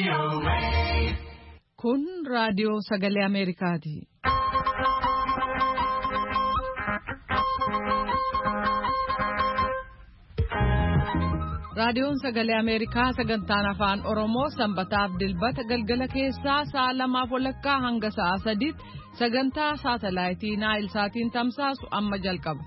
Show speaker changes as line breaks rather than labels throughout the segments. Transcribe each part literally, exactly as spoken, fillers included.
Kun raadiyoo sagalee Ameerikaati. Raadiyoon sagalee Ameerikaa sagantaan afaan Oromoo sanbataaf dilbata galgala keessaa sa'a lamaaf walakkaa hanga sa'a sadiitti sagantaa saatalaayitii Naayil Saatiin tamsaasu amma jalqaba.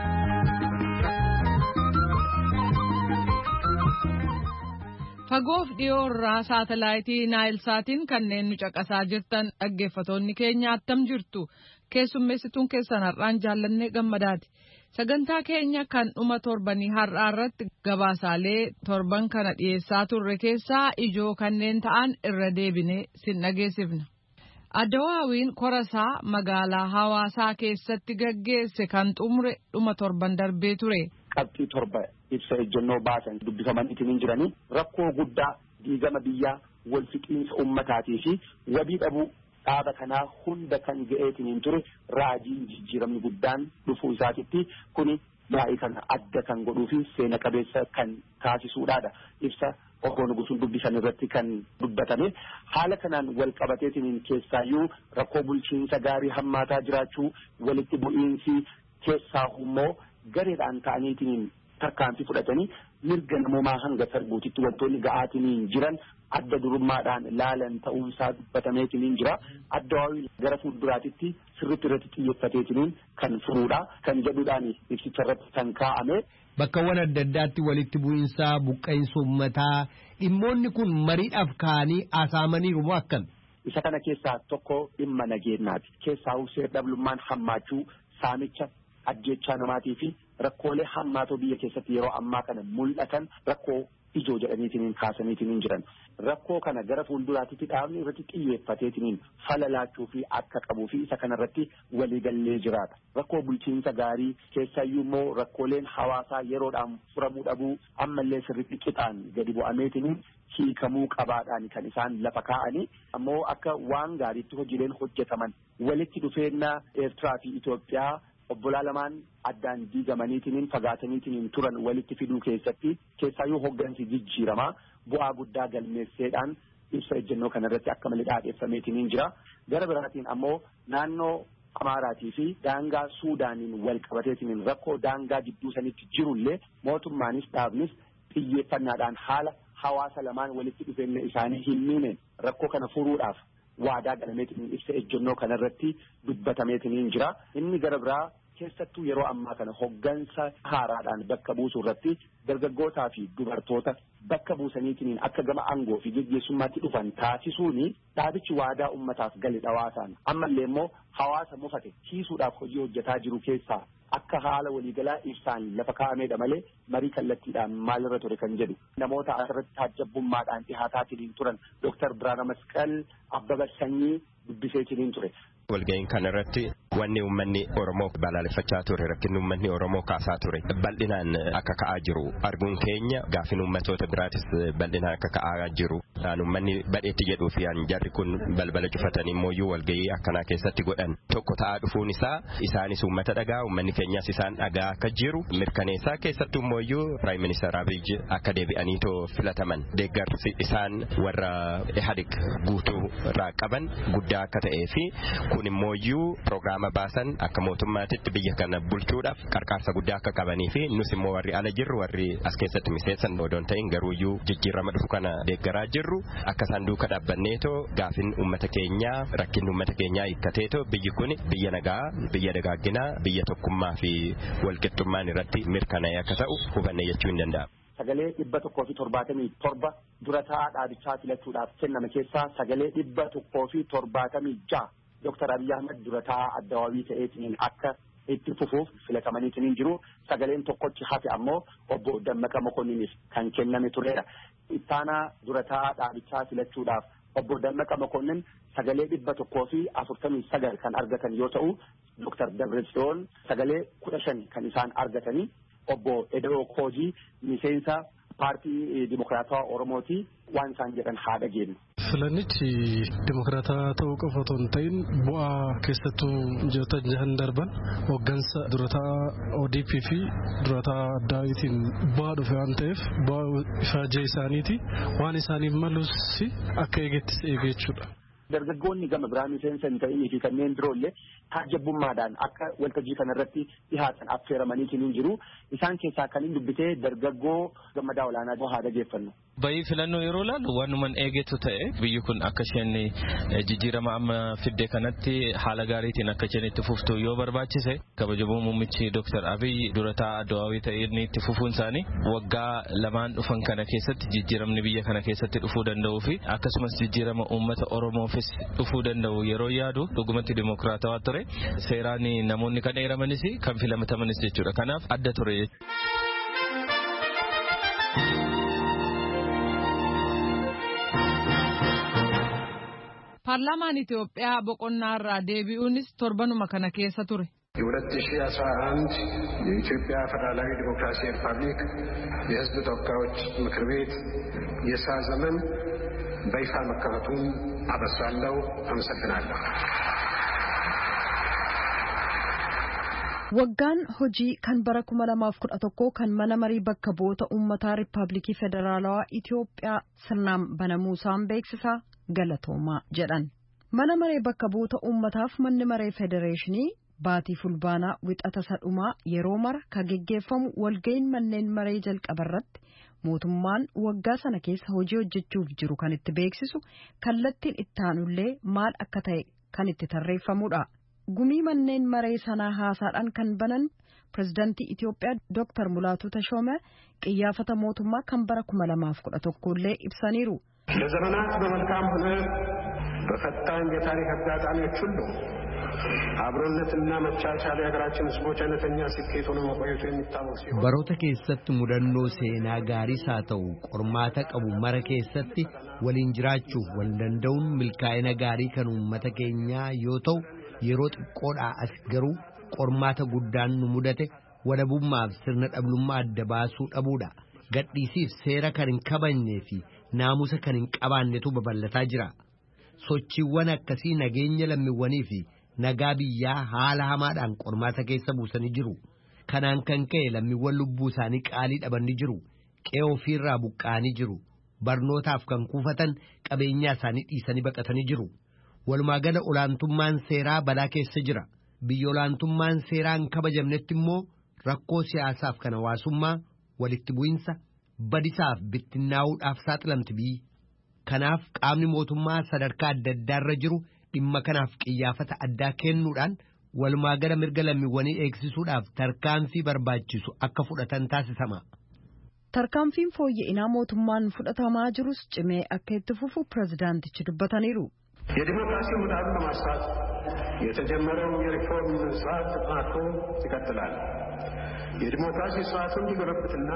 Fagoof dhiyoo irraa saatalaayitii Naayil Saatiin kanneen nu caqasaa jirtan dhaggeeffatoonni keenya attam jirtu keessummeessituun keessan har'aan jaallannee gammadaati. Sagantaa keenya kan dhuma torbanii har'aa irratti gabaasaalee torban kana dhiyeessaa turre keessaa ijoo kanneen ta'an irra deebinee sin dhageessifna. Adawaawiin korasaa magaalaa Hawaasaa keessatti gaggeesse kan xumure dhuma torban darbee ture.
Qabxii torba ibsa ejjennoo baasan dubbifaman ittiin jiranii rakkoo guddaa diigama biyyaa wal fixiinsa ummataatii fi wabii dhabuu dhaaba kanaa hunda kan ga'eetiin ture raajiin jijjiiramni guddaan dhufuu isaatitti kuni yaa'ii kana adda kan godhuu fi seena qabeessa kan taasisuudhaadha. Ibsa obbo Nugusuun dubbisan irratti kan dubbatame haala kanaan wal qabateetiin keessaayyuu rakkoo bulchiinsa gaarii hammaataa jiraachuu walitti bu'iinsi keessaa immoo gareedhaan ta'aniitiin tarkaanfii fudhatanii mirga namoomaa hanga sarbuutitti wantoonni ga'aatiin jiran adda durummaadhaan laalan ta'uunsaa dubbatameetiin jira. Addawaawii gara fuulduraatitti sirriitti irratti xiyyeeffateetiin kan furuudha kan jedhuudhaan ibsicha irratti kan kaa'ame.
Bakkawwan adda addaatti walitti bu'iinsaa buqqa'insa uummataa dhimmoonni kun mariidhaaf ka'anii asaamaniiru moo akkam?
Isa kana keessaa tokko dhimma nageenyaati. Keessaa seer dhablummaan hammaachuu saamicha ajjechaa namaatii fi rakkoolee hammaatoo biyya keessatti yeroo ammaa kana mul'atan rakkoo ijoo jedhaniitiin kaasaniitiin jiran. Rakkoo kana gara fuulduraatti dhaabni irratti xiyyeeffateetiin falalaachuu fi akka qabuu fi isa kanarratti waliigallee jiraata. Rakkoo bulchiinsa gaarii keessayyuu immoo rakkooleen hawaasaa yeroodhaan furamuu dhabuu ammallee sirriitti qixaan gadi bu'ameetiin hiikamuu qabaadhaan kan isaan lafa kaa'anii ammoo akka waan gaariitti hojiileen hojjetaman walitti dhufeennaa Eertiraa fi Itoophiyaa obbolaa lamaan addaan diigamaniitiin fagaataniitiin turan walitti fiduu keessatti keessaayyuu hoggansi jijjiiramaa bu'aa guddaa galmeesseedhaan ibsa ejjennoo kanarratti akka malee dhaadheeffameetiin jira. Gara biraatiin ammoo naannoo Amaaraatii fi daangaa Suudaaniin wal qabateetiin rakkoo daangaa gidduu sanitti jirullee mootummaanis dhaabnis xiyyeeffannaadhaan haala hawaasa lamaan walitti dhufeenya isaanii hin miine rakkoo kana furuudhaaf waadaa galameetiin ibsa ejjennoo kanarratti dubbatameetiin jira. Inni gara biraa keessattuu yeroo ammaa kana hoggansa haaraadhaan bakka buusuu irratti dargaggootaa fi dubartoota bakka buusaniitiin akka gama aangoo fi geggeessummaatti dhufan taasisuuni dhaabichi waadaa ummataaf gale dhawaasaan ammallee immoo hawaasa mufate hiisuudhaaf hojii hojjetaa jiru keessaa akka haala waliigalaa ibsaan lafa kaa'ameedha malee marii kallattiidhaan maalirra ture kan jedhu namoota asirratti taajjabbummaadhaan dhihaataatiin turan Dooktar Biraana Masqal Abbaba Sanyii dubbiseetiin ture.
Walga'iin kanarratti wanni uummanni Oromoo balaaleffachaa ture rakkinni uummanni Oromoo kaasaa ture bal'inaan akka ka'aa jiru arguun keenya gaafin uummatoota biraatis bal'inaan akka ka'aa jiru dhaan uummanni badheetti jedhuu fi jarri kun balbala cufatanii immoo walga'ii akkanaa keessatti godhan tokko ta'aa dhufuun isaa isaanis uummata dhagaa uummanni keenyas isaan dhagaa akka jiru mirkaneessaa keessattuu immoo Prime Minister Abiy akka deebi'aniitoo filataman deeggarsi isaan warra Ihadiq guutuu irraa qaban guddaa akka ta'ee fi kun immoo programma baasan akka mootummaatitti biyya kana bulchuudhaaf qarqaarsa guddaa akka qabanii fi nus immoo warri ala jirru warri as keessatti miseessan odoon ta'in garuuyyuu jijjiirama dhufu kana deeggaraa jirru akka isaan duuka dhaabbanneetoo gaafin uummata keenyaa rakkinni uummata keenyaa hiikkateetoo biyyi kun biyya nagaa biyya dagaagginaa biyya tokkummaa fi walqixxummaan irratti mirkanaa'ee akka ta'u hubanne jechuu hin danda'amu.
Sagalee dhibba tokkoo fi torbaatamii torba dura taa'aa dhaabichaa filachuudhaaf kenname keessaa sagalee dhibba tokkoo fi torbaatamii ja'a Dooktar Abiy Ahmed dura taa'aa Addawaawii ta'eetiin akka itti fufuuf filatamaniitiin jiru. Sagaleen tokkochi hafe ammoo obbo Dammaqa Mokonniiniif kan kenname turedha. Ittaanaa dura taa'aa dhaabichaa filachuudhaaf obbo Dammaqa Mokonniin sagalee dhibba tokkoo fi afurtamii sagal kan argatan yoo ta'u Dooktar Dabratsiyoon sagalee kudha shan kan isaan argatanii obbo Edoo Koojii miseensa paartii Dimokiraatawaa Oromooti waan isaan jedhan haa dhageenyu.
Filannichi dimokiraataa ta'uu qofa otoo hin ta'in bu'aa keessattuu ji'oota jahan darban hooggansa durataa O D P fi durataa Daawitiin bu'aa dhufe waan ta'eef bu'aa ifaajee isaaniiti waan isaaniif malus akka eegettis eege jechuudha.
Dargaggoonni gama biraan miseensa hin ta'inii fi kanneen biroollee taajjabummaadhaan akka waltajjii kanarratti dhihaatan affeeramaniitiin hin jiru. Isaan keessaa kan hin dubbitee dargaggoo Gammadaa Olaanaa haa dhageeffannu.
Bayii filannoo yeroo laalu wanuman eegetu ta'e biyyi kun akka isheen jijjiirama amma fidde kanatti haala gaariitiin akka isheen itti fuftu yoo barbaachise kabajamoo muummichi Dooktar Abiy durataa Adwaawii ta'anii itti fufuun isaanii waggaa lamaan dhufan kana keessatti jijjiiramni biyya kana keessatti dhufuu danda'uu fi akkasumas jijjiirama uummata Oromoofis dhufuu danda'u yeroo yaadu dhugumatti dimokiraatawaa ture seeraan namoonni kan eeramanis kan filatamanis jechuudha. Kanaaf adda ture.
Paarlaamaan Itoophiyaa boqonnaa irraa deebi'uunis torbanuma kana keessa ture.
የሁለት ሺህ አስራ አንድ የኢትዮጵያ ፌዴራላዊ ዲሞክራሲያዊ ሪፐብሊክ የሕዝብ ተወካዮች ምክር ቤት የሥራ ዘመን በይፋ መከፈቱን አበስራለሁ። አመሰግናለሁ።
Waggaan hojii kan bara kuma lamaaf kudha tokko kan mana marii bakka bu'oota uummataa Riippaabilikii Federaalawaa Itoophiyaa sirnaan banamuusaan beeksisaa galatoomaa jedhan. Mana maree bakka bu'oota uummataaf manni maree federeeshinii baatii fulbaanaa wixata sadhumaa yeroo mara ka geggeeffamu walga'iin manneen maree jalqabarratti mootummaan waggaa sana keessa hojii hojjechuuf jiru kan itti beeksisu kallattiin ittaanullee maal akka ta'e kan itti tarreeffamudha. Gumii manneen maree sanaa haasaadhaan kan banan pirezidaantii Itoophiyaa Dooktar Mulaatuu Tashoomee qiyyaafata mootummaa kan bara kuma lamaaf kudha tokkollee ibsaniiru.
ለዘመናት በመልካም ሆነ በፈታኝ የታሪክ አጋጣሚዎች ሁሉ አብሮነትና መቻቻል የሀገራችን ሕዝቦች አይነተኛ ስኬት ሆኖ መቆየቱ የሚታወቅ ሲሆን
baroota keessatti mudannoo seenaa gaarii haa ta'u qormaata qabu mara keessatti waliin jiraachuuf wal danda'uun milkaa'ina gaarii kan uummata keenyaa yoo ta'u yeroo xiqqoodhaa as garuu qormaata guddaan nu mudate walabummaaf sirna dhablummaa adda baasuu dhabuudha. Gadhiisiif seera kan hin kabajnee fi naamusa kan hin qabaannetu babal'ataa jira. Sochiiwwan akkasii nageenya lammiiwwanii fi nagaa biyyaa haala hamaadhaan qormaata keessa buusanii jiru. Kanaan kan ka'e lammiiwwan lubbuu isaanii qaalii dhabanii jiru. Qe'ee ofiirraa buqqa'anii jiru. Barnootaaf kan kuufatan qabeenyaa isaanii dhiisanii baqatanii jiru. Walumaa gala olaantummaan seeraa balaa keessa jira. Biyya olaantummaan seeraa hin kabajamnetti immoo rakkoo siyaasaaf kan hawaasummaa walitti bu'insa badisaaf bittinnaa'uudhaaf saaxilamti biyyi. Kanaaf qaamni mootummaa sadarkaa adda addaarra jiru dhimma kanaaf qiyyaafata addaa kennuudhaan walumaa gala mirga lammiiwwanii eegsisuudhaaf tarkaanfii barbaachisu akka fudhatan taasisama.
Tarkaanfiin fooyya'inaa mootummaan fudhatamaa jirus cimee akka itti fufu pirezidaantichi dubbataniiru.
የዲሞክራሲ ምህዳሩን ለማስፋት የተጀመረው የሪፎርም ስርዓት ተጠናክሮ ይቀጥላል። የዲሞክራሲ ስርዓቱን እንዲጎለብትና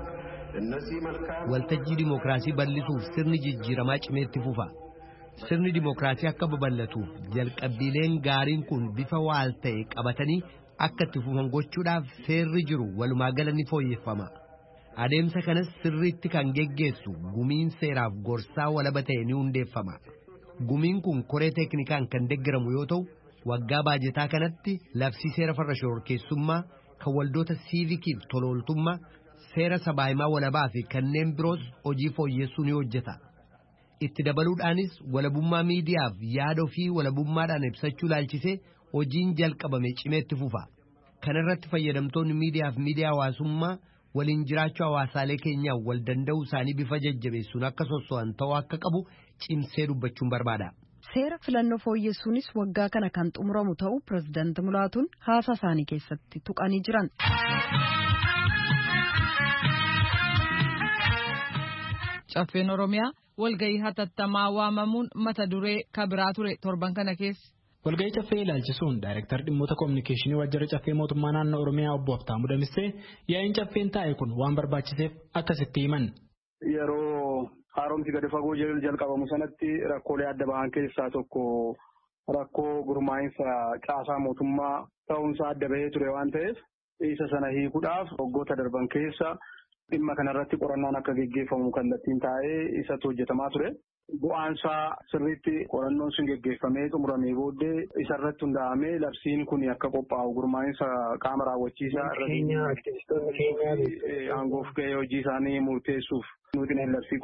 እነዚህ መልካም
waltajjii dimookiraasii bal'isuuf sirni jijjiiramaa cimee itti fufa. Sirni dimookiraasii akka babal'atuuf jalqabbiileen gaariin kun bifa waal ta'e qabatanii akka itti fufan gochuudhaaf seerri jiru walumaa gala ni fooyyeffama. Adeemsa kanas sirriitti kan geggeessu gumiin seeraaf gorsaa walaba ta'e ni hundeeffama. Gumiin kun koree teeknikaan kan deeggaramu yoo ta'u waggaa baajetaa kanatti labsii seera farra shororkeessummaa kan waldoota siivikiif tolooltummaa seera sabaahimaa walabaa fi kanneen biroos hojii fooyyessuu ni hojjeta. Itti dabaluudhaanis walabummaa miidiyaaf yaada ofii walabummaadhaan ibsachuu laalchisee hojiin jalqabame cimee itti fufa. Kana irratti fayyadamtoonni miidiyaaf miidiyaa hawaasummaa waliin jiraachuu hawaasaalee keenyaa wal danda'uu isaanii bifa jajjabeessuun akka sosso'an ta'uu akka qabu cimsee dubbachuun barbaada.
Seera filannoo fooyyessuunis waggaa kana kan xumuramu ta'uu pirezidaanti Mulaatuun haasaa isaanii keessatti tuqanii jiran.
Caffeen Oromiyaa walgahii hatattamaa waamamuun mata duree kabiraa ture torban kana keessa.
Walgahii caffee ilaalchisuun daayirektar dhimmoota koominikeeshinii waajjira caffee mootummaa naannoo Oromiyaa obbo Habtaamuu Damissee yaa'iin caffeen taa'e kun waan barbaachiseef akkasitti himan.
Yeroo haaromsi gadi fagoo jalqabamu sanatti rakkoolee adda bahan keessaa tokko rakkoo gurmaa'insa caasaa mootummaa ta'uunsaa adda bahee ture waan ta'eef isa sana hiikuudhaaf waggoota darban keessa dhimma kanarratti qorannaan akka geggeeffamu kallattiin taa'ee isatti hojjetamaa ture. bu'aansaa sirriitti qorannoon sun geggeeffamee xumuramee booddee isarratti hundaa'amee labsiin kun akka qophaa'u gurmaa'insa qaama raawwachiisaa irratti aangoof ga'ee hojii isaanii murteessuuf nuti labsii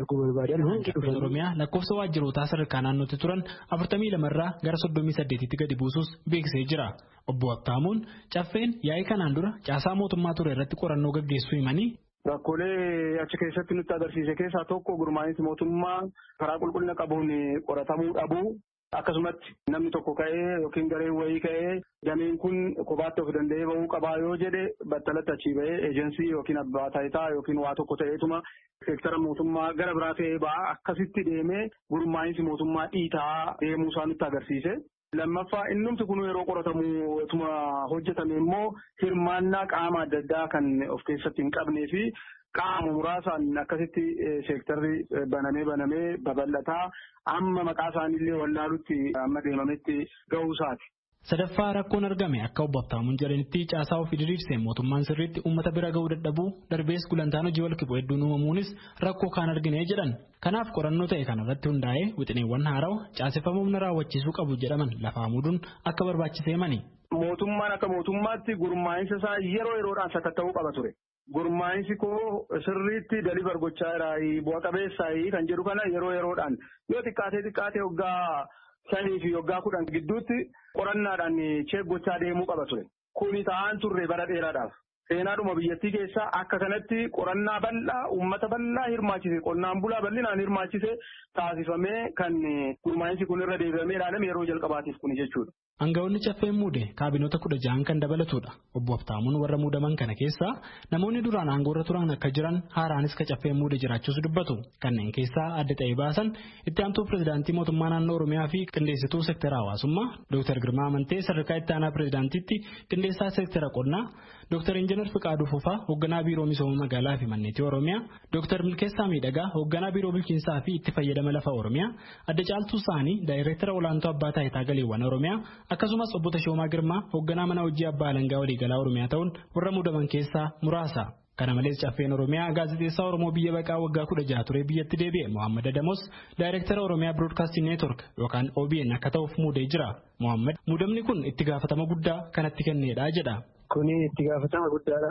qophaa'e.
Oromiyaa lakkoofsa waajjirootaa sadarkaa naannootti turan afurtamii lamarraa gara soddomii saddeetitti gadi buusus beeksisee jira. Obbo Habtaamuun caffeen yaa'ii kanaan dura caasaa mootummaa ture irratti qorannoo gaggeessuu himanii.
Rakkoolee achi keessatti nutti agarsiise keessaa tokko gurmaa'insi mootummaa karaa qulqullina qabuun qoratamuu dhabuu akkasumatti namni tokko ka'ee yookiin gareen wayii ka'ee dameen kun kophaatti of danda'ee bahuu qabaa yoo jedhe battalatti achii bahee eejensii yookiin abbaa taayitaa yookiin waa tokko ta'eetuma seektara mootummaa gara biraa ta'ee ba'a akkasitti deemee gurmaa'insi mootummaa dhiitaa deemuu isaa nutti agarsiise. Lammaffaa innumti kun yeroo qoratamu tuma hojjetame immoo hirmaannaa qaama adda addaa kan of keessatti hin qabnee fi qaama muraasaan akkasitti seektarri banamee banamee babal'ataa amma maqaa isaaniillee wallaalutti amma deemametti ga'uu isaati.
Sadaffaa rakkoon argame akka obbo Habtaamuun jedhanitti caasaa ofii diriirsee mootummaan sirriitti uummata bira ga'uu dadhabuu darbees gulantaan hojii walqixxuu hedduun uumamuunis rakkoo kaan argine jedhan. Kanaaf qorannoo ta'e kanarratti hundaa'ee wixineewwan haarawa caaseffama humna raawwachiisuu qabu jedhaman lafaa muuduun akka barbaachisee mani.
Mootummaan akka mootummaatti gurmaa'insa isaa yeroo yeroodhaan sakatta'uu qaba ture. Gurmaa'insi koo sirriitti dalibar gochaa jiraa bu'a qabeessaa kan jedhu kana yeroo yeroodhaan yoo xiqqaatee xiqqaatee waggaa shanii fi waggaa kudhan gidduutti qorannaadhaan cheek gochaa deemuu qaba ture. Kuni ta'an turre bara dheeraadhaaf. Seenaadhuma biyyattii keessaa akka kanatti qorannaa bal'aa uummata bal'aa hirmaachise qonnaan bulaa bal'inaan hirmaachise taasifamee kan gurmaa'insi kun irra deebi'amee ilaalame yeroo jalqabaatiif kuni jechuudha.
Aangawoonni caffeen muude kaabinoota kudha ja'an kan dabalatudha. Obbo Habtaamuun warra muudaman kana keessaa namoonni duraan aangoorra turan akka jiran haaraanis ka caffeen muude jiraachuus dubbatu. Kanneen keessaa adda ta'ee baasan itti aantuu pirezidaantii mootummaa naannoo Oromiyaa fi qindeessituu seektara hawaasummaa Dooktar Girmaa Amantee sadarkaa itti aanaa pirezidaantiitti qindeessaa seektara qonnaa Dooktar Injiinar Fiqaaduu Fufaa hoogganaa biiroo misooma magaalaa fi manneetii Oromiyaa Dooktar Milkeessaa Miidhagaa hoogganaa biiroo bulchiinsaa fi itti fayyadama lafa Oromiyaa Adda Caaltuu Saanii daayireektara olaantuu abbaa taayitaa galiiwwan Oromiyaa akkasumas obbo Tashoomaa Girmaa hoogganaa mana hojii abbaa alangaa waliigalaa Oromiyaa ta'uun warra muudaman keessaa muraasa. Kana malees caffeen Oromiyaa gaazexeessaa Oromoo biyya baqaa waggaa kudha jaha ture biyyatti deebi'e Mohaammed Adamos daayireektara Oromiyaa Broadcasting Network yookaan O B N akka ta'uuf muudee jira. Mohaammed muudamni kun itti gaafatama guddaa kanatti kenneedha jedha.
Kuni itti gaafatama guddaadha.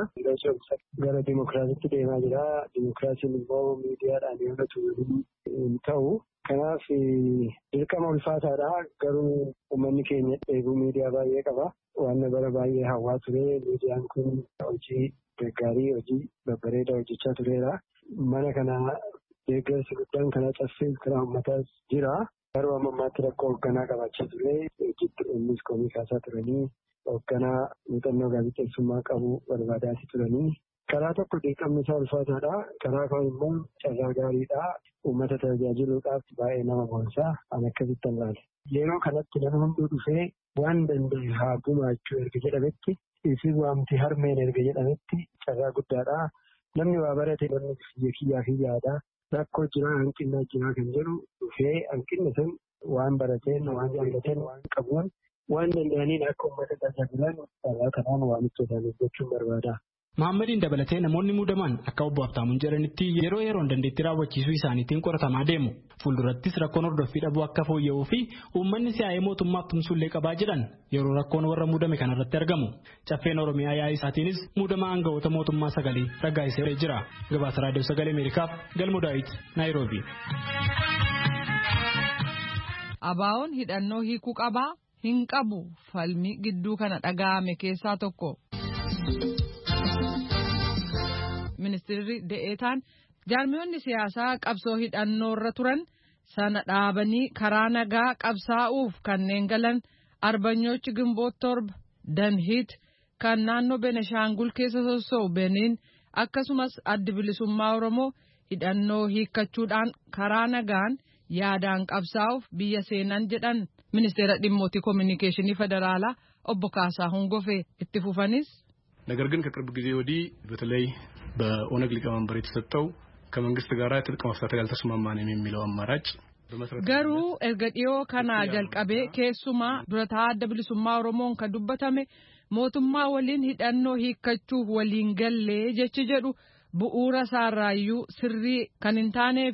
Gara dimokiraasiitti deemaa jira. Dimokiraasiin immoo miidiyaadhaan yoo ta'u. Kanaaf dirqama ulfaataadha. Garuu uummanni keenya eeguu miidiyaa baay'ee qaba. Waan bara baay'ee hawwaa ture. Miidiyaan kun hojii gaggaarii hojii babbareedaa hojjechaa tureera. Mana kana deeggarsi guddaan kana caffee karaa uummataas jira. Garuu amma ammaatti rakkoo hoogganaa qabaachaa ture. Innis komii kaasaa turanii hoogganaa muuxannoo gaazexeessummaa qabu barbaadaati turanii. Karaa tokko dirqamni isaa ulfaataadha. Karaa kaan immoo carraa gaariidha. Uummata tajaajiluudhaaf baay'ee nama boonsaa an akkasitti ilaala. Yeroo kanatti nama hunduu dhufee waan danda'e haa gumaachuu erga jedhametti isin waamti harmeen erga jedhametti carraa guddaadha. Namni waa barate namni biyya kiyyaa fi yaada. Rakkoo jiraa hanqinaa jiraa kan jedhu dhufee hanqinni sun waan barateen waan jaallateen waan qabuun waan danda'aniin akka uummata tajaajilan carraa kanaan waamicha isaanii gochuun barbaada.
Mohaammadin dabalatee namoonni muudaman akka obbo Habtaamuun jedhanitti yeroo yeroon dandeettii raawwachiisuu isaaniitiin qoratamaa deemu. Fuuldurattis rakkoon hordoffii dhabuu akka fooyya'uu fi uummanni si'aayee mootummaaf tumsullee qabaa jedhan yeroo rakkoon warra muudame kanarratti argamu. Caffeen Oromiyaa yaa'ii isaatiinis muudama aangawoota mootummaa sagalee raggaasisee jira. Gabaasa Raadiyoo Sagalee Ameerikaaf Galmoo Daawit Naayiroobii.
Abaawoon hidhannoo hiikuu qabaa hin qabu falmii gidduu kana dhaga'ame keessaa tokko. Ministeerri De'eetaan jaarmiyoonni siyaasaa qabsoo hidhannoorra turan sana dhaabanii karaa nagaa qabsaa'uuf kanneen galan arbanyoochi Gimboot torba Danhiit kan naannoo Beneshaangul keessa sossoo'u Beniin akkasumas addi bilisummaa Oromoo hidhannoo hiikkachuudhaan karaa nagaan yaadaan qabsaa'uuf biyya seenan jedhan ministeera dhimmootii kominikeeshinii federaalaa obbo Kaasaa Hongofee itti fufanis.
ነገር ግን ከቅርብ ጊዜ ወዲህ በተለይ በኦነግ ሊቀመንበር የተሰጠው ከመንግስት ጋር ትጥቅ መፍታት ያልተስማማንም የሚለው አማራጭ
garuu erga dhiyoo kanaa jalqabee keessumaa durataa adda bilisummaa Oromoon kan dubbatame mootummaa waliin hidhannoo hiikkachuuf waliin gallee jechi jedhu bu'uura isaarraayyuu sirrii kan hin taanee fi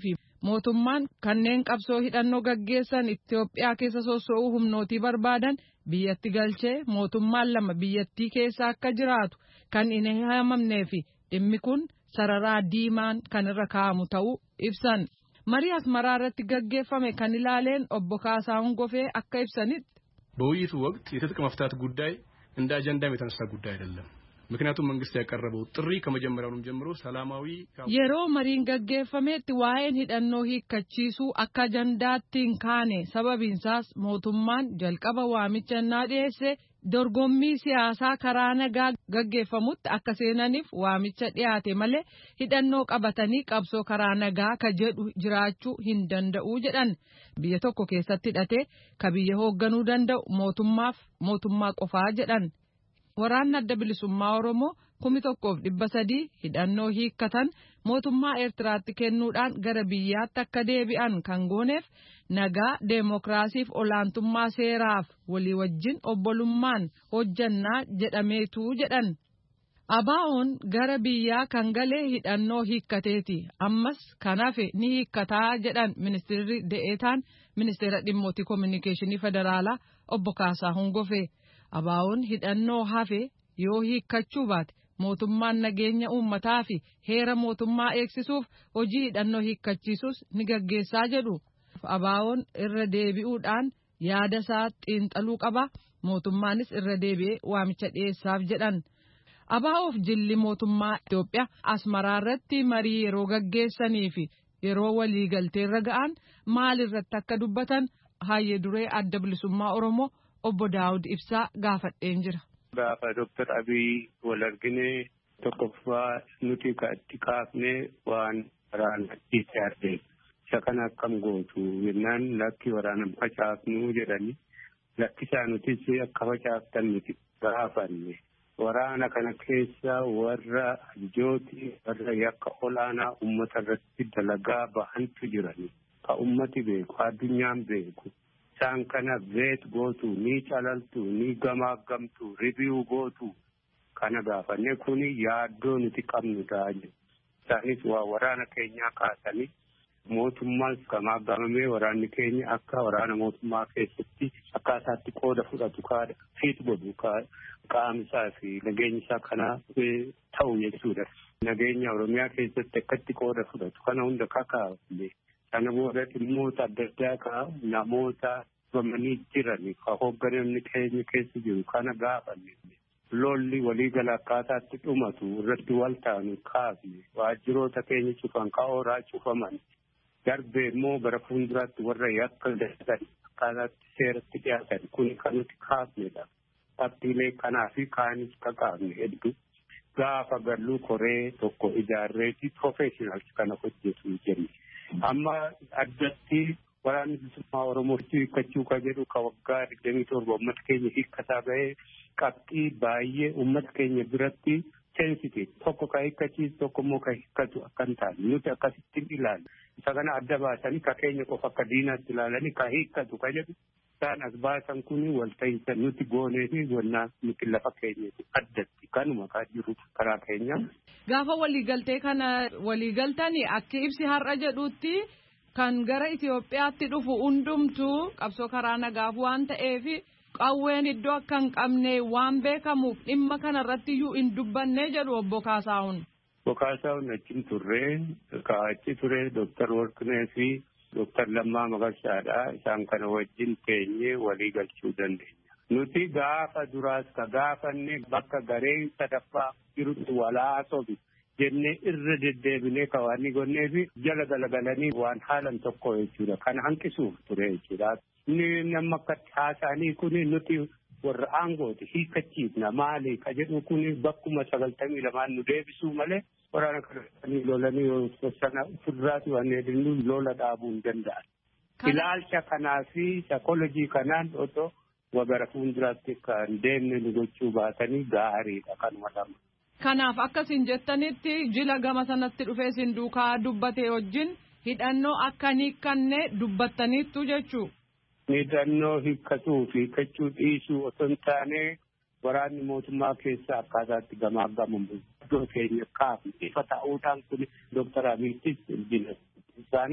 mootummaan kanneen qabsoo hidhannoo gaggeessan Itoophiyaa keessa soso'uu humnootii barbaadan biyyatti galchee mootummaan lama biyyattii keessa akka jiraatu kan hin haamamnee fi dhimmi kun sararaa diimaan kan irra kaa'amu ta'uu ibsan. Marii Asmaraa irratti gaggeeffame kan ilaaleen obbo Kaasaahun Gofee akka ibsanitti
በውይይቱ ወቅት የትጥቅ መፍታት ጉዳይ እንደ አጀንዳም የተነሳ ጉዳይ አይደለም። ምክንያቱም መንግስት ያቀረበው ጥሪ ከመጀመሪያውም ጀምሮ ሰላማዊ
yeroo mariin gaggeeffametti waa'een hidhannoo hiikkachiisuu akka ajandaatti hin kaane sababiinsaas mootummaan jalqaba waamicha innaa dhiyeesse dorgommii siyaasaa karaa nagaa gaggeeffamutti akka seenaniif waamicha dhiyaate malee hidhannoo qabatanii qabsoo karaa nagaa ka jedhu jiraachuu hin danda'u jedhan. Biyya tokko keessatti hidhatee ka biyya hoogganuu danda'u mootummaaf mootummaa qofaa jedhan. Waraanni adda bilisummaa Oromoo kumi tokkoof dhibba sadii hidhannoo hiikkatan mootummaa Eertiraatti kennuudhaan gara biyyaatti akka deebi'an kan gooneef nagaa deemokiraasiif olaantummaa seeraaf walii wajjin obbolummaan hojjannaa jedhameetu jedhan. Abaa'oon gara biyyaa kan galee hidhannoo hiikkateeti ammas kan hafe ni hiikkataa jedhan ministeerri de'eetaan ministeera dhimmoota koominikeeshinii federaalaa obbo Kaasaahun Gofee. Abaa'oon hidhannoo hafe yoo hiikkachuu baate mootummaan nageenya uummataa fi heera mootummaa eegsisuuf hojii hidhannoo hiikkachiisus ni gaggeessaa jedhu. Abaa'oon irra deebi'uudhaan yaada isaa xiinxaluu qaba mootummaanis irra deebi'ee waamicha dhiyeessaaf jedhan. Abaa'oof jilli mootummaa Itoophiyaa Asmaraa irratti marii yeroo gaggeessanii fi yeroo waliigalteerra ga'an maal irratti akka dubbatan hayyee duree adda bilisummaa Oromoo obbo Daawud Ibsaa gaafadheen jira.
Gaafa Dooktar Abiy wal argine tokkoffaa nuti itti kaafne waan waraana itti argee isa kana akkam gootu yennaan lakki waraana facaafnu jedhani lakki isaa nutis akka facaaftan miti gaafanne. Waraana kana keessa warra ajooti warra yakka olaanaa uummata irratti dalagaa bahantu jirani. Ka uummati beeku addunyaan beeku. Isaan kana veet gootu ni calaltu ni gamaagamtu ribiu gootu kana gaafanne kuni yaaddoo nuti qabnu ta'a. Isaanis waa waraana keenyaa kaasanii mootummaan gamaagamamee waraanni keenya akka waraana mootummaa keessatti akkaataatti qooda fudhatu kaadha fiit godhu qaamsaa fi nageenya isaa kana ta'u jechuudha. Nageenya Oromiyaa keessatti akkatti qooda fudhatu kana hunda kakaafne. Kana booda dhimmoota adda addaa ka namoota bamanii jiran ka hoogganamni keenya keessa jiru kana gaafanne. Lolli waliigala akkaataatti dhumatu irratti wal taanu kaafne. Waajjiroota keenya cufan ka ooraa cufaman. Darbee immoo bara fuulduraatti warra yakka dalatan akkaataatti seeratti dhiyaatan kun kan nuti kaafnedha. Qabxiilee kanaa fi kaanis kakaafne hedduu. Gaafa galluu koree tokko ijaarreeti professionals kana hojjetu jenne. Amma addatti waraanni bilisummaa Oromoo hiikkachuu ka jedhu ka waggaa digdamii torba uummata keenya hiikkataa bahee qabxii baay'ee uummata keenya biratti sensitive tokko ka hiikkachiisu tokko immoo ka hiikkatu akka hin taane nuti akkasittiin ilaalla. Isa kana adda baasanii ka keenya qofa akka diinaatti ilaalanii ka hiikkatu ka jedhu isaan as baasan kuni walta'iinsa nuti goonee fi wannaa nuti lafa keenyatti addatti kanuma ka jiru karaa keenya.
Gaafa waliigaltee kana waliigaltanii akka ibsi har'a jedhutti kan gara Itoophiyaatti dhufu hundumtuu qabsoo karaa nagaaf waan ta'eef qawween iddoo akka hin qabne waan beekamuuf dhimma kana irratti iyyuu hin dubbanne jedhu obbo Kaasaahun.
Obbo Kaasaahun achiin turree kaachi ture Dooktar Warqinee fi Dooktar Lammaa Magarsaadha. Isaan kana wajjin teenyee walii galchuu dandeenya. Nuti gaafa duraas ka gaafanne bakka gareen sadaffaa jirutti walaasofi jennee irra deddeebinee ka waan gonnee fi jala galagalanii waan haalan tokko jechuudha. Kana hanqisuuf ture jechuudha. Inni nama akka haasa'anii kuni nuti warra aangooti hiikkachiifna maali ka jedhu kuni bakkuma sagaltamii lamaan nu deebisuu malee waraana kana lolanii sana fuduraati waan hedduun lola dhaabuu hin danda'an. Ilaalcha kanaa fi saakoolojii kanaan otoo wagara fuulduraatti kan deemne nu gochuu baatanii gaariidha kanuma lama.
Kanaaf akkasiin jettanitti jila gama sanatti dhufee sin duukaa dubbatee wajjin hidhannoo akka hiikkanne dubbattaniittu jechuu.
Hidhannoo hiikkatuu fi hiikkachuu dhiisuu otoo hin taane waraanni mootummaa keessaa akkaataatti gamaagamamu iddoo keenya kaafne ifa ta'uudhaan kun Dooktar Abiyyiis jila. Isaanis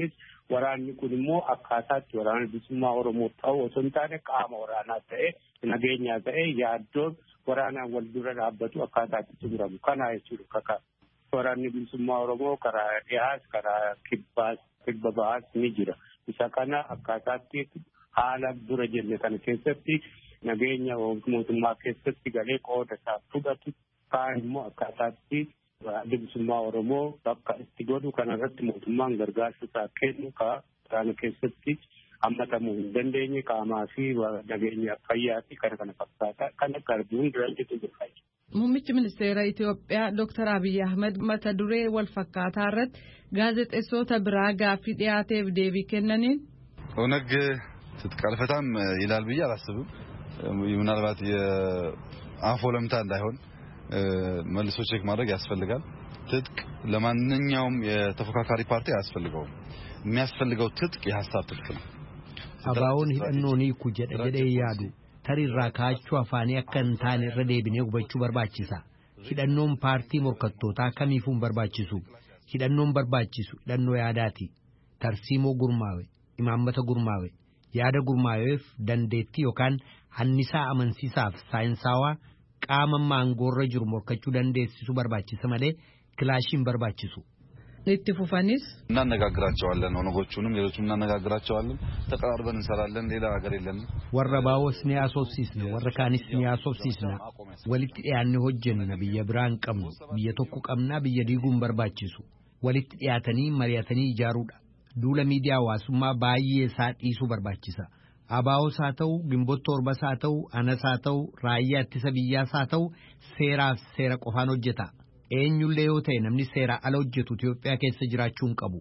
waraanni kun immoo akkaataatti waraana bilisummaa Oromoo ta'u osoo hin taane qaama waraanaa ta'e nageenyaa ta'e yaaddoon waraanaan wal dura dhaabbatu akkaataatti xumuramu kana jechuudha kaka waraanni bilisummaa Oromoo karaa dhiyaas karaa kibbaas kibba bahaas ni jira isa kana akkaataatti haala dura jenne kana keessatti nageenya mootummaa keessatti galee qooda isaa fudhatu kaan immoo akkaataatti bilisummaa Oromoo bakka itti godhu kanarratti mootummaan gargaarsa isaa kennu kana keessatti hammatamuu hin dandeenye qaamaa fi nageenya fayyaa fi kana kana fakkaata kana garbuun duraanjitu jira.
Muummichi ministeera Itoophiyaa Dooktar Abiyyi Ahmed mata duree wal fakkaataa irratti gaazexeessota biraa gaaffii dhiyaateef deebii kennaniin
ኦነግ ትጥቅ አልፈታም ይላል ብዬ አላስብም። ምናልባት የአፍ ወለምታ እንዳይሆን መልሶ ቼክ ማድረግ ያስፈልጋል። ትጥቅ ለማንኛውም የተፎካካሪ ፓርቲ አያስፈልገውም። የሚያስፈልገው ትጥቅ የሐሳብ ትጥቅ ነው።
አባውን ሂደኖኒ ኩጀደ ጀደ ያዱ ተሪራ ካቹ አፋኒ አከንታን ረዴብኔ ጉበቹ በርባቺሳ ሂደኖም ፓርቲ ሞርከቶታ ከሚፉን በርባቺሱ ሂደኖም በርባቺሱ ሂደኖ ያዳቲ ተርሲሞ ጉርማዌ ኢማመተ ጉርማዌ ያደ ጉርማዌፍ ደንዴቲ ዮካን ሐኒሳ አመንሲሳፍ ሳይንሳዋ ቃመማ አንጎረ ጅሩ ሞርከቹ ደንዴሲሱ በርባቺሰ ማለ ክላሽን በርባቺሱ
ለትፉፋኒስ
እናነጋግራቸዋለን ኦነጎቹንም ሌሎቹንም እናነጋግራቸዋለን ተቀራርበን እንሰራለን ሌላ ሀገር የለም
ወረባውስ ኒያሶሲስነ ወረካኒስ ኒያሶሲስነ ወልት ያን ሆጀን ነብየ ብራን ቀም በየተኩ ቀምና በየዲጉን በርባቺሱ ወልት ያተኒ መሪያተኒ ጃሩዳ ዱለ ሚዲያ ዋሱማ ባየ ሳዲሱ በርባቺሳ አባው ሳተው ግንቦት ቶርባ ሳተው አነሳተው ራያ ተሰብያ ሳተው ሴራ ሴራ ቆፋን ሆጀታ eenyullee yoo ta'e namni seera ala hojjetu Itoophiyaa keessa jiraachuun qabu.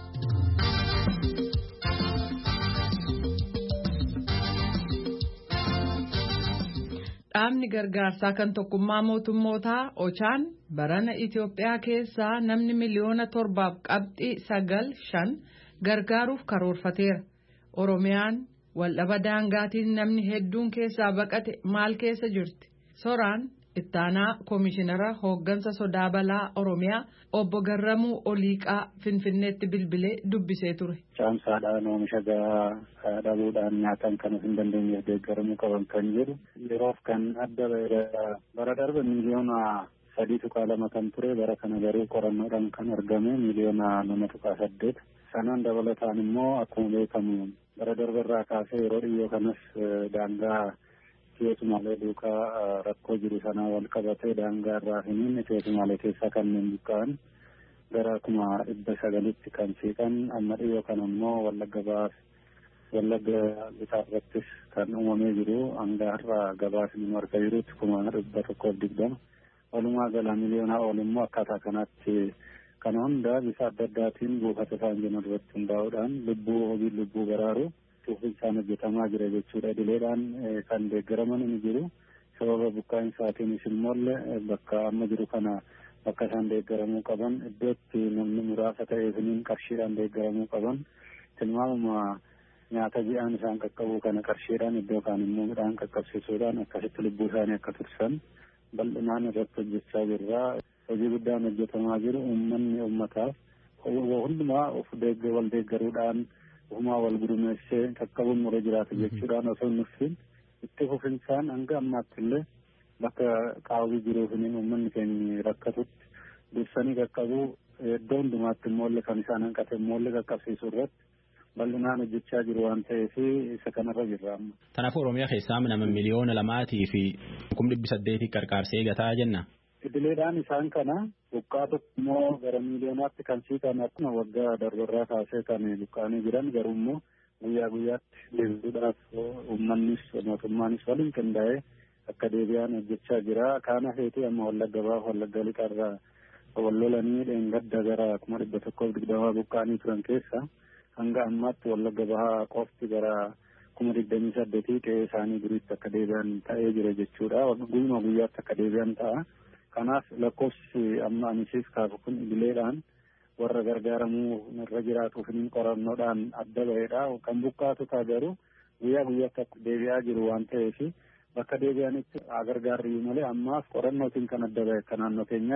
Dhaabni gargaarsaa kan tokkummaa mootummootaa Ochaan barana Itoophiyaa keessaa namni miliyoona torbaaf qabxii sagal shan gargaaruuf karoorfateera. Oromiyaan waldhaba daangaatiin namni hedduun keessaa baqate maal keessa jirti? Soraan ittaanaa koomishinara hooggansa sodaa balaa Oromiyaa obbo Garramuu Oliiqaa Finfinneetti bilbilee dubbisee ture.
Caamsaadhaan oomisha gahaa dhabuudhaan nyaataan kan hin dandeenyeef deeggaramuu qaban kan jedhu yeroof kan adda bara darbe miliyoona sadii tuqaa lama kan ture bara kana garuu qorannoodhaan kan argame miliyoona lama tuqaa saddeet sanaan dabalataan immoo akkuma beekamu bara darberraa kaasee yeroo dhiyoo kanas daangaa Itoophiyaa duukaa rakkoo jiru sanaa wal qabatee daangaa irraa hiniin Itoophiyaa keessaa kanneen buqqa'an gara kuma dhibba sagalitti kan siiqan amma dhiyoo kana immoo Wallagga Bahaaf Wallagga Lixaa irrattis kan uumamee jiru hanga har'a gabaasni marga jirutti kuma dhibba tokkoof digdama walumaa gala miliyoonaa ol immoo akkaataa kanaatti kana hunda bifa adda addaatiin buufata isaan jiran irratti hundaa'uudhaan lubbuu hojii lubbuu baraaru Tuufisaan hojjetamaa jira jechuudha. Dileedhaan kan deeggaraman ni jiru. Sababa buqqaan isaatiin immoo bakka amma jiru kana bakka isaan deeggaramuu qaban iddootti namni muraasa ta'eefiniin qarshiidhaan deeggaramuu qaban tilmaamuma nyaata ji'aan isaan qaqqabuu kana qarshiidhaan iddoo kaan immoo midhaan qaqqabsiisuudhaan akkasitti lubbuu isaanii akka tursan bal'inaan irratti hojjechaa jirra. Hojii guddaan hojjetamaa jiru uummanni uummataaf hundumaa of wal deeggaruudhaan Uma wal gurmeessee qaqqabuun mura jiraata jechuudhaan osoo nuffin itti fufinsaan hanga ammaatti illee bakka qaawwii jiruufiniin uummanni keenya rakkatutti dursanii qaqqabuu iddoo hundumaatti immoo kan isaan hanqate immoo qaqqabsiisuu irratti bal'inaan hojjechaa jiru waan ta'eef isa kanarra jirra amma.
Kanaafuu Oromiyaa keessaa nama miliyoona lamaatii fi kuma dhibbi saddeetii qarqaarsee gataa jenna.
Idileedhaan isaan kana buqqaa tokko immoo gara miiliyoonaatti kan siiqan akkuma waggaa darbarraa kaasee kan buqqaanii jiran garuu immoo guyyaa guyyaatti deebisuudhaaf uummannis mootummaanis waliin qindaa'ee akka deebi'an hojjechaa jira. Kaana feetii amma Wallagga Bahaaf Wallagga Lixaarraa wal lolanii dheengadda gara kuma dhibba tokkoof digdamaa buqqaanii turan keessa hanga ammaatti Wallagga Bahaa qofti gara kuma digdamii saddeetii qe'ee isaanii duriitti akka deebi'an ta'ee jira jechuudha. Guyyuma guyyaatti akka deebi'an ta'a. Kanaaf lakkoofsi amma anisiif kaasu kun idileedhaan warra gargaaramuu irra jiraatuuf hin qorannoodhaan adda ba'eedha. Kan buqqaatu ta'a garuu guyyaa guyyaatti akka deebi'aa jiru waan ta'eef bakka deebi'anitti gargaarri malee ammaaf qorannootiin kan adda ba'e akka naannoo keenyaatti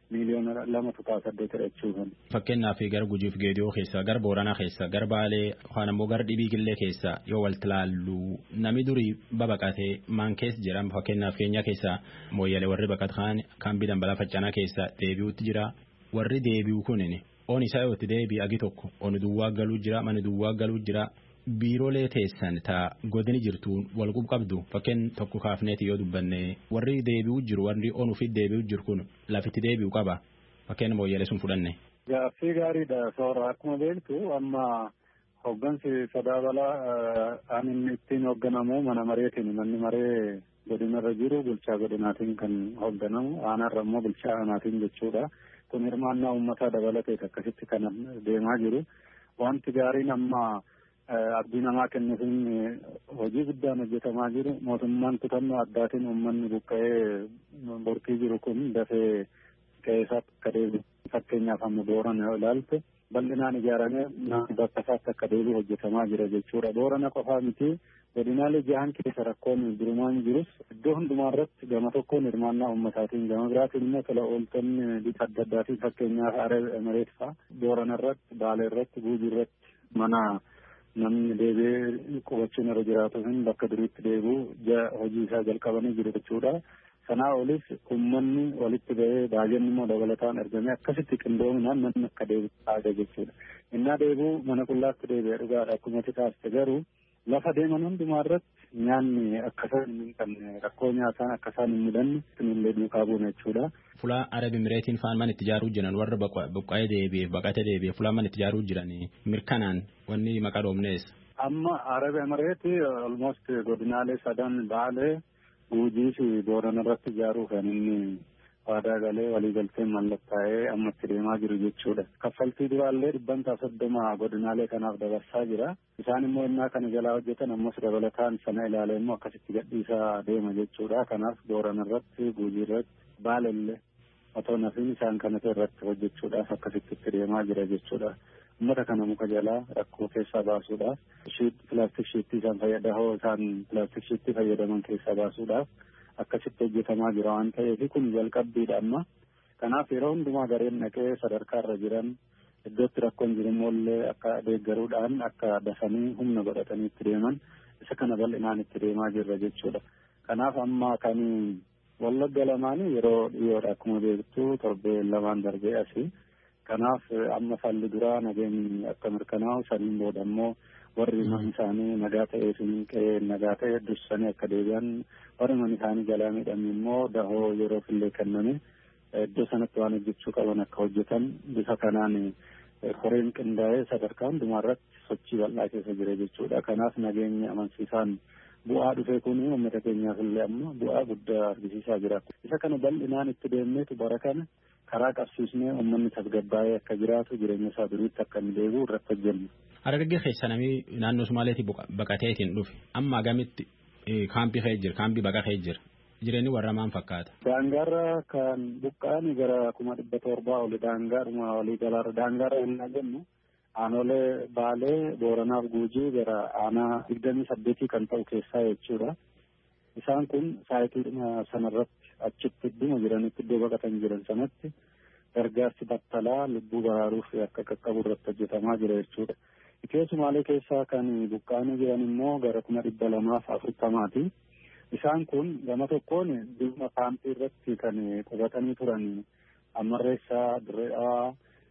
miiliyoona lama tuqaa saddeetidha jechuudha.
Fakkeenyaaf gara Gujiif Geediyoo keessa gara Booranaa keessa gara Baalee yookaan ammoo gara Dhibii Killee keessa yoo walitti ilaallu namni durii babaqatee maan keessa jira fakkeenyaaf keenya keessa mooyyalee warri baqatan kan bidan balaa faccanaa keessa deebi'uutti jira warri deebi'u kunin on isaa yoo itti deebi'e agi tokko on duwwaa galuu jira mani duwwaa galuu jira. Biiroolee teessan taa godini jirtuun wal qabdu fakkeen tokko kaafneeti yoo dubbanne warri deebi'u jiru warri onuufi deebi'u jiru kun lafitti deebi'u qaba fakkeen mooyyalee sun fudhanne.
Gaaffii gaariidha soora akkuma beektu amma hooggansi sadaa balaa aan inni ittiin hoogganamu mana mareetiin manni maree godinarra jiru bulchaa godinaatiin kan hoogganamu aanarra immoo bulchaa aanaatiin jechuudha kun hirmaannaa uummataa dabalatee akkasitti kan deemaa jiru wanti gaariin amma. Abdii namaa kennuufiin hojii guddaan hojjetamaa jiru mootummaan kutannoo addaatiin uummanni buqqa'ee borkii jiru kun dafee qe'eesaa akka deebi'u fakkeenyaaf amma Boorana yoo ilaalte bal'inaan ijaaramee bakka isaatti akka deebi'u hojjetamaa jira jechuudha. Boorana qofaa miti godinaalee jahan keessa rakkoon durumaan jirus iddoo hundumaa irratti gama tokkoon hirmaannaa uummataatiin gama biraatiin immoo tola ooltonni bifa adda addaatiin fakkeenyaaf Arab Emireet fa'a Boorana irratti Baalee irratti Guujii irratti mana. Namni deebi'ee qubachuun irra jiraatu hin bakka duriitti deebi'u hojii isaa jalqabanii jiru jechuudha. Sanaa olis uummanni walitti ba'ee baay'inni immoo dabalataan argamee akkasitti qindoominaan namni akka deebi'u taasisa jechuudha. Innaa deebi'u mana qullaatti deebi'ee dhugaadha akkuma taasise garuu lafa deeman hundumaa irratti nyaanni akkasaan kan rakkoo nyaataan akkasaan hin mudanne illee duukaa buuna jechuudha.
Fulaa Arab Emireetiin faan man itti ijaaruu jiran warra buqqa'ee deebi'eef baqatee deebi'eef fulaa man itti ijaaruu jiran mirkanaan wanni maqaa dhoofnees.
Amma Arab Emireetii almost godinaalee sadan Baalee Guujii fi Boorana irratti ijaaruu kan inni waadaa galee waliigalteen mallattaa'ee amma itti deemaa jiru jechuudha. Kaffaltii duraallee dhibbantaa soddoma godinaalee kanaaf dabarsaa jira. Isaan immoo innaa kana jalaa hojjetan ammas dabalataan sana ilaalee immoo akkasitti gadhiisaa deema jechuudha. Kanaaf Boorana irratti Guujii irratti Baalellee otoo nafiin isaan kanatu irratti hojjechuudhaaf akkasitti itti deemaa jira jechuudha. Uummata kana muka jalaa rakkoo keessaa baasuudhaaf pilaastik shiittii isaan fayyadamoo isaan pilaastik shiittii fayyadaman keessaa baasuudhaaf akkasitti hojjetamaa jira waan ta'eef kun jalqabbiidha amma. Kanaaf yeroo hundumaa gareen dhaqee sadarkaa irra jiran iddootti rakkoon jiru immoo akka deeggaruudhaan akka dafanii humna godhatanii itti deeman isa kana bal'inaan itti deemaa jirra jechuudha. Kanaaf amma kan Wallagga lamaanii yeroo dhiyoodha akkuma beektu torbee lamaan darbee asii. Kanaaf amma falli duraa nageenyi akka mirkanaa'u saniin booda immoo warri manni isaanii nagaa ta'ee sun qe'ee nagaa ta'e dursanii akka deebi'an warri manni isaanii jalaa miidhame immoo dahoo yeroo fillee kenname iddoo sanatti waan hojjechuu qaban akka hojjetan bifa kanaan koreen qindaa'ee sadarkaa hundumaa irratti sochii bal'aa keessa jira jechuudha. Kanaaf nageenyi amansiisaan bu'aa dhufee kun uummata keenyaaf illee amma bu'aa guddaa argisiisaa jira. Isa kana bal'inaan itti deemneetu bara kana karaa qabsiisnee uummanni tasgabbaa'ee akka jiraatu jireenya isaa duriitti akka inni deebi'u irratti hojjennu.
Harargee keessa namni naannoo Sumaaleetii baqateetiin dhufe amma gamitti kaampii ka'ee jira kaampii baqa ka'ee jira jireenyi warra maal fakkaata.
Daangaarra kan buqqa'an gara kuma dhibba torbaa oli daangaadhuma walii galaarra daangaarra yennaa jennu aanolee Baalee Booranaaf Guujii gara aanaa digdamii saddeetii kan ta'u keessaa jechuudha. Isaan kun saayitii sanarratti achitti idduma jiranitti iddoo baqatan jiran sanatti gargaarsi battalaa lubbuu baraaruuf akka qaqqabu irratti hojjetamaa jira jechuudha. Itiyoo Sumaalee keessaa kan buqqa'anii jiran immoo gara kuma dhibba lamaaf afurtamaati. Isaan kun gama tokkoon dhimma kaampii irratti kan qubatanii turan Ammarreessaa, Dirree Dhawaa,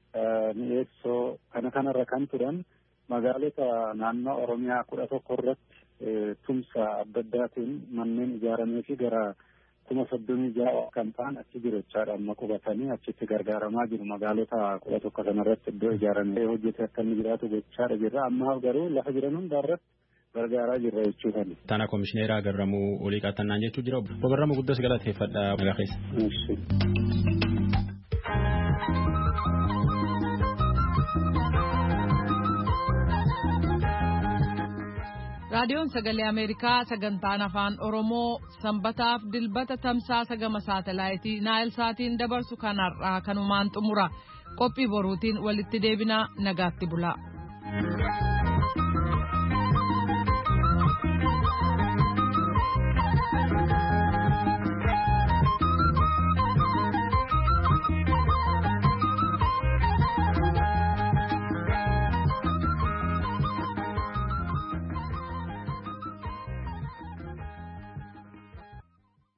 Mi'eessoo kana kanarra kan turan magaalota naannoo Oromiyaa kudha tokko irratti tumsa adda addaatiin manneen ijaaramee fi gara kuma soddomii ja'a kan ta'an achi jiru jechaadha amma qubatanii achitti gargaaramaa jiru magaalota kudha tokko sanarratti iddoo ijaaramee hojjete akka inni jiraatu gochaadha jirra ammaaf garuu lafa jiran hundaarratti gargaaraa jirra jechuudha.
Tana komishineeraa Garramuu olii qaxannaan jechuu jira. Obbo Garramuu guddaa galateeffadha nagaa keessa.
Raadiyoon Sagalee Ameerikaa sagantaan afaan Oromoo sanbataaf dilbata tamsaasa gama saatalaayitii Naayil Saatiin dabarsu kanarraa kanumaan xumura qophii boruutiin walitti deebinaa nagaatti bulaa.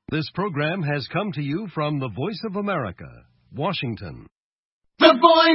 This program has come to you from the Voice of America, Washington.
The Voice